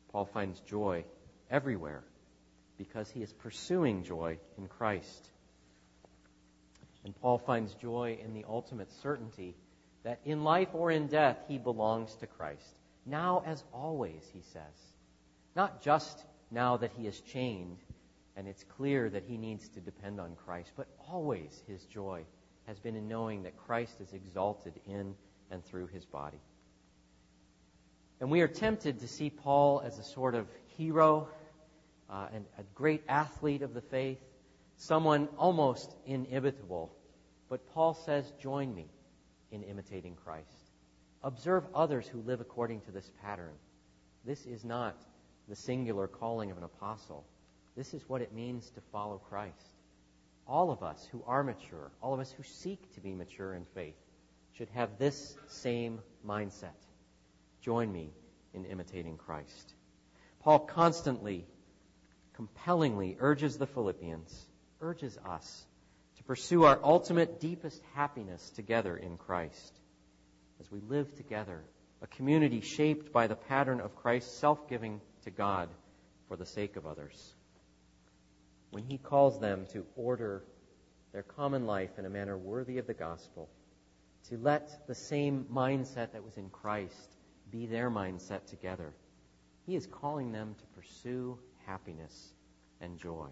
Paul finds joy everywhere because he is pursuing joy in Christ. And Paul finds joy in the ultimate certainty that in life or in death he belongs to Christ. Now as always, he says. Not just now that he is chained and it's clear that he needs to depend on Christ, but always his joy has been in knowing that Christ is exalted in and through his body. And we are tempted to see Paul as a sort of hero and a great athlete of the faith, someone almost inimitable. But Paul says, join me in imitating Christ. Observe others who live according to this pattern. This is not the singular calling of an apostle. This is what it means to follow Christ. All of us who are mature, all of us who seek to be mature in faith, should have this same mindset. Join me in imitating Christ. Paul constantly, compellingly urges the Philippians, urges us to pursue our ultimate, deepest happiness together in Christ. As we live together, a community shaped by the pattern of Christ's self-giving to God for the sake of others. When he calls them to order their common life in a manner worthy of the gospel, to let the same mindset that was in Christ be their mindset together, he is calling them to pursue happiness and joy.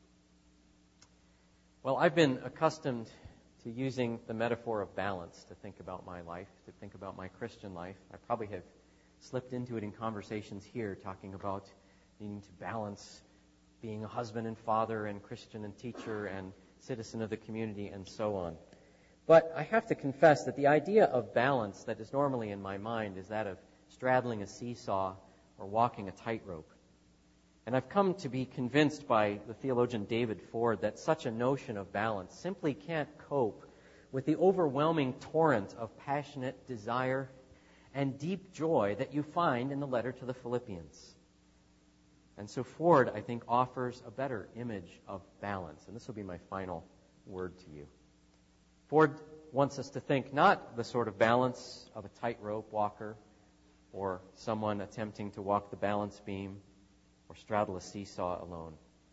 Well, I've been accustomed to using the metaphor of balance to think about my life, to think about my Christian life. I probably have slipped into it in conversations here, talking about needing to balance being a husband and father and Christian and teacher and citizen of the community and so on. But I have to confess that the idea of balance that is normally in my mind is that of straddling a seesaw or walking a tightrope. And I've come to be convinced by the theologian David Ford that such a notion of balance simply can't cope with the overwhelming torrent of passionate desire and deep joy that you find in the letter to the Philippians. And so Ford, I think, offers a better image of balance. And this will be my final word to you. Ford wants us to think not the sort of balance of a tightrope walker or someone attempting to walk the balance beam or straddle a seesaw alone.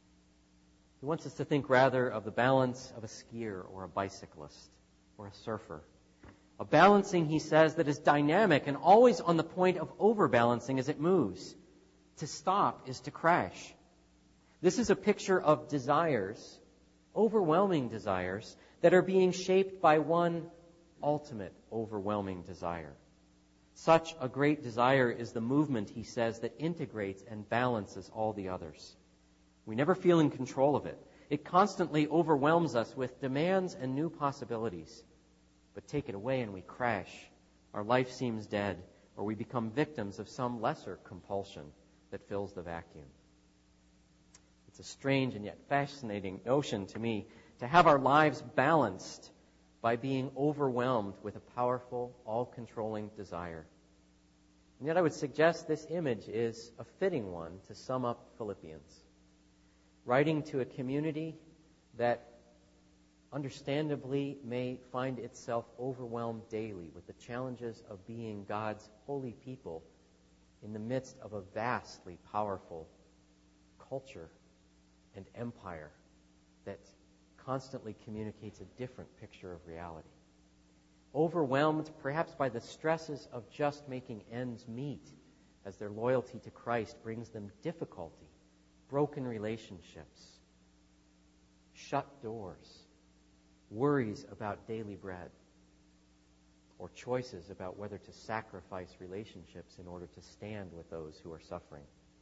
He wants us to think rather of the balance of a skier or a bicyclist or a surfer. A balancing, he says, that is dynamic and always on the point of overbalancing as it moves. To stop is to crash. This is a picture of desires, overwhelming desires, that are being shaped by one ultimate overwhelming desire. Such a great desire is the movement, he says, that integrates and balances all the others. We never feel in control of it. It constantly overwhelms us with demands and new possibilities. But take it away and we crash. Our life seems dead, or we become victims of some lesser compulsion that fills the vacuum. It's a strange and yet fascinating notion to me to have our lives balanced by being overwhelmed with a powerful, all-controlling desire. And yet I would suggest this image is a fitting one to sum up Philippians. Writing to a community that understandably may find itself overwhelmed daily with the challenges of being God's holy people in the midst of a vastly powerful culture and empire that constantly communicates a different picture of reality. Overwhelmed perhaps by the stresses of just making ends meet as their loyalty to Christ brings them difficulty, broken relationships, shut doors, worries about daily bread, or choices about whether to sacrifice relationships in order to stand with those who are suffering.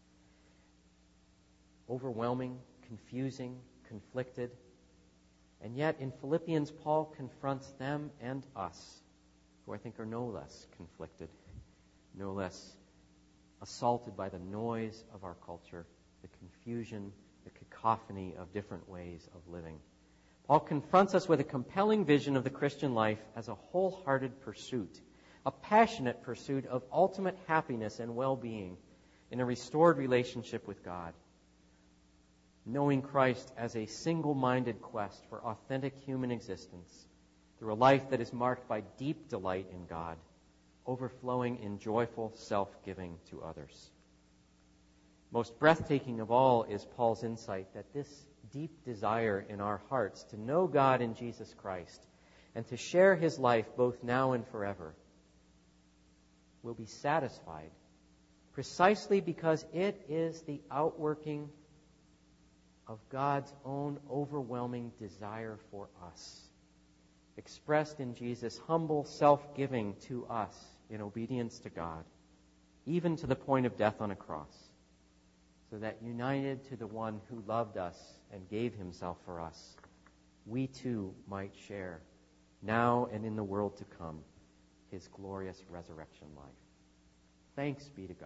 Overwhelming, confusing, conflicted. And yet in Philippians, Paul confronts them and us, who I think are no less conflicted, no less assaulted by the noise of our culture, the confusion, the cacophony of different ways of living. Paul confronts us with a compelling vision of the Christian life as a wholehearted pursuit, a passionate pursuit of ultimate happiness and well-being in a restored relationship with God. Knowing Christ as a single-minded quest for authentic human existence through a life that is marked by deep delight in God, overflowing in joyful self-giving to others. Most breathtaking of all is Paul's insight that this deep desire in our hearts to know God in Jesus Christ and to share his life both now and forever will be satisfied precisely because it is the outworking of God's own overwhelming desire for us, expressed in Jesus' humble self-giving to us in obedience to God, even to the point of death on a cross, so that united to the one who loved us and gave himself for us, we too might share, now and in the world to come, his glorious resurrection life. Thanks be to God.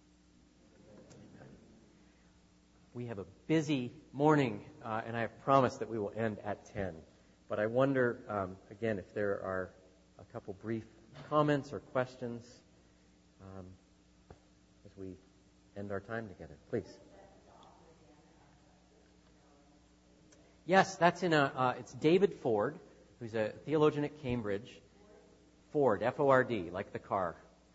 We have a busy morning, and I have promised that we will end at 10. But I wonder, again, if there are a couple brief comments or questions as we end our time together. Please. Yes, that's it's David Ford, who's a theologian at Cambridge. Ford, F-O-R-D, like the car.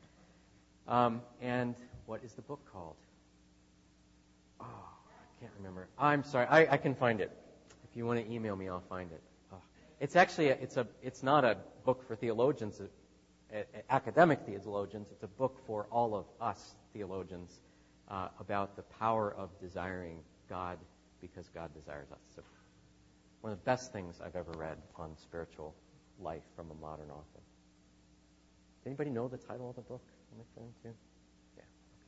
And what is the book called? Oh, I can't remember. I'm sorry. I can find it. If you want to email me, I'll find it. Oh. It's actually it's not a book for theologians, academic theologians. It's a book for all of us theologians about the power of desiring God because God desires us. So one of the best things I've ever read on spiritual life from a modern author. Anybody know the title of the book I'm referring to? Yeah.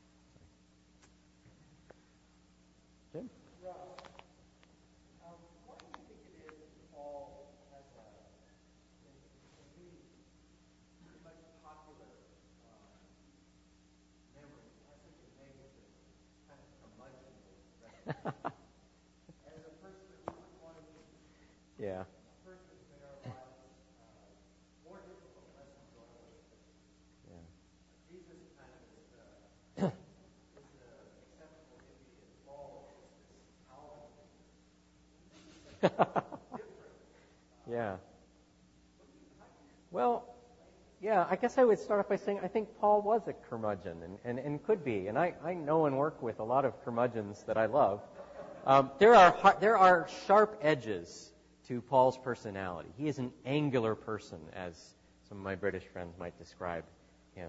Okay. Jim? Why do you think it is that Paul has a pretty much popular memory, has such a negative kind of curmudgeon reputation as a person that we wouldn't want to be? Yeah. A person who's made our lives more difficult, less enjoyable. Yeah. Jesus kind of is the acceptable hippie, and Paul is this Calvin different. Yeah. Well, yeah, I guess I would start off by saying I think Paul was a curmudgeon and could be. And I know and work with a lot of curmudgeons that I love. There are sharp edges to Paul's personality. He is an angular person, as some of my British friends might describe him.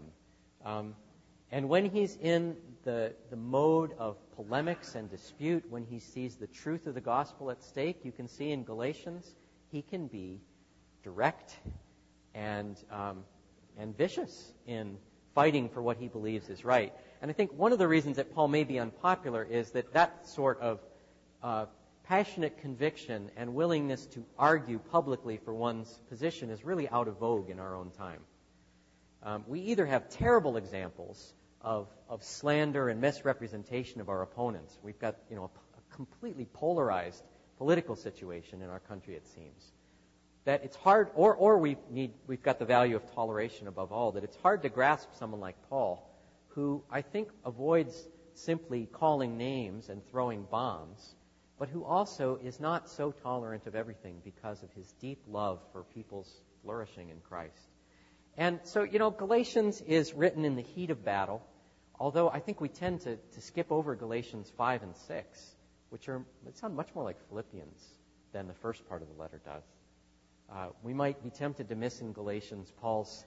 And when he's in the mode of polemics and dispute, when he sees the truth of the gospel at stake, you can see in Galatians, he can be direct and vicious in fighting for what he believes is right. And I think one of the reasons that Paul may be unpopular is that sort of passionate conviction and willingness to argue publicly for one's position is really out of vogue in our own time. We either have terrible examples of slander and misrepresentation of our opponents. We've got a completely polarized political situation in our country, it seems. That it's hard, or we've got the value of toleration above all, that it's hard to grasp someone like Paul, who I think avoids simply calling names and throwing bombs, but who also is not so tolerant of everything because of his deep love for people's flourishing in Christ. And so, Galatians is written in the heat of battle, although I think we tend to skip over Galatians 5 and 6, which sound much more like Philippians than the first part of the letter does. We might be tempted to miss in Galatians Paul's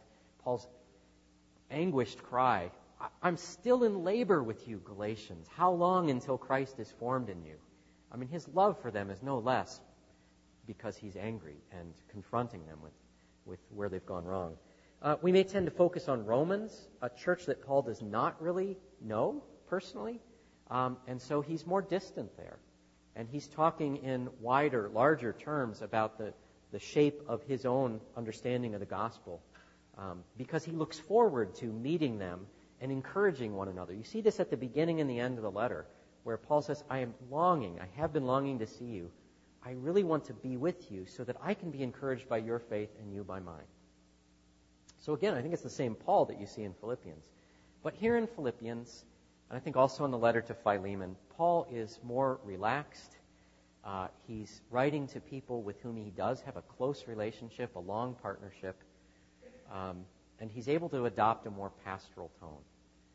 anguished cry, I'm still in labor with you, Galatians. How long until Christ is formed in you? I mean, his love for them is no less because he's angry and confronting them with where they've gone wrong. We may tend to focus on Romans, a church that Paul does not really know personally, and so he's more distant there. And he's talking in wider, larger terms about the shape of his own understanding of the gospel, because he looks forward to meeting them and encouraging one another. You see this at the beginning and the end of the letter, where Paul says, I have been longing to see you. I really want to be with you so that I can be encouraged by your faith and you by mine. So again, I think it's the same Paul that you see in Philippians. But here in Philippians, and I think also in the letter to Philemon, Paul is more relaxed. He's writing to people with whom he does have a close relationship, a long partnership, and he's able to adopt a more pastoral tone.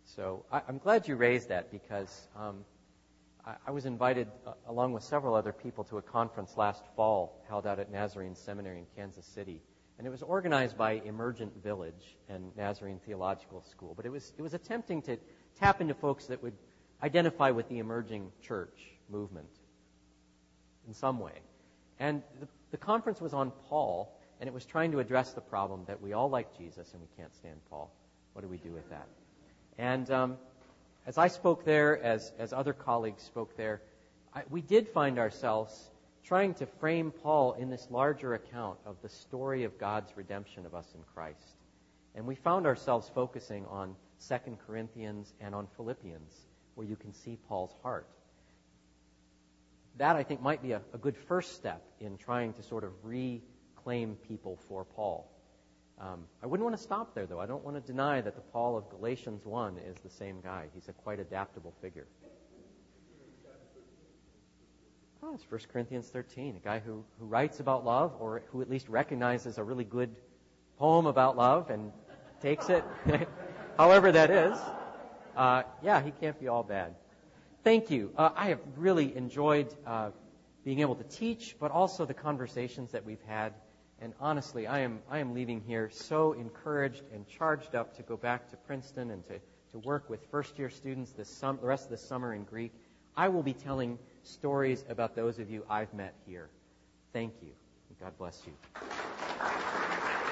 So I'm glad you raised that because I was invited, along with several other people, to a conference last fall held out at Nazarene Seminary in Kansas City. And it was organized by Emergent Village and Nazarene Theological School. But it was attempting to tap into folks that would identify with the emerging church movement in some way. And the conference was on Paul, and it was trying to address the problem that we all like Jesus and we can't stand Paul. What do we do with that? And as I spoke there, as other colleagues spoke there, we did find ourselves trying to frame Paul in this larger account of the story of God's redemption of us in Christ. And we found ourselves focusing on 2 Corinthians and on Philippians, where you can see Paul's heart. That, I think, might be a good first step in trying to sort of reclaim people for Paul. I wouldn't want to stop there, though. I don't want to deny that the Paul of Galatians 1 is the same guy. He's a quite adaptable figure. Oh, it's 1 Corinthians 13, a guy who writes about love, or who at least recognizes a really good poem about love and takes it, however that is. Yeah, he can't be all bad. Thank you. I have really enjoyed being able to teach, but also the conversations that we've had. And honestly, I am leaving here so encouraged and charged up to go back to Princeton and to work with first-year students the rest of the summer in Greek. I will be telling stories about those of you I've met here. Thank you. God bless you.